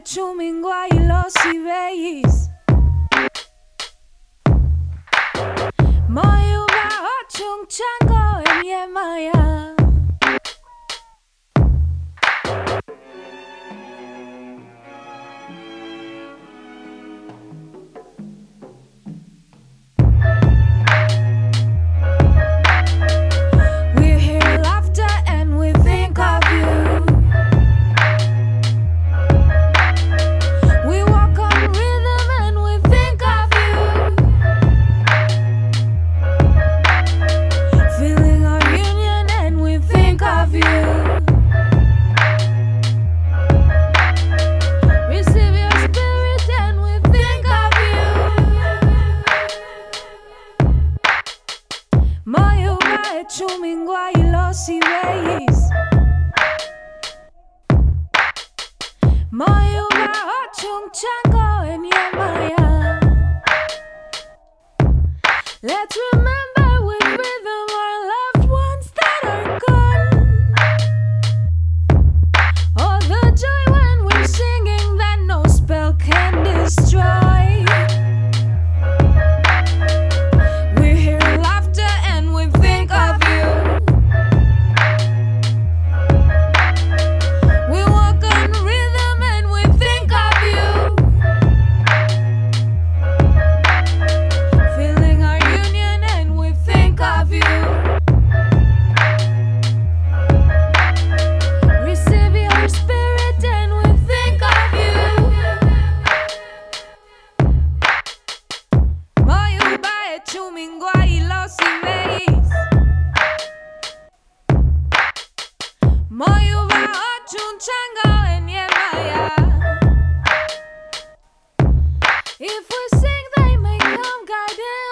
chumingwa y los ibéis. Moyo ba ochung chango en Yemaya. We hear laughter and we think of you. We walk on rhythm and we think of you. Feeling our union and we think of you. Receive your spirit and we think of you. Moyo ba chumingwa y los ibéis. Moyo ba ochung chango en Yemaya. Let's remember with rhythm our loved ones that are gone. All the joy when we're singing that no spell can destroy. We hear laughter and we think of you. We walk on rhythm and we think of you. Feeling our union and we think of you. Receive your spirit and we think of you. Moyo ba chumingwa y los ibéis. Moyo ba ochung chango en Yemaya. If we sing, they may come guiding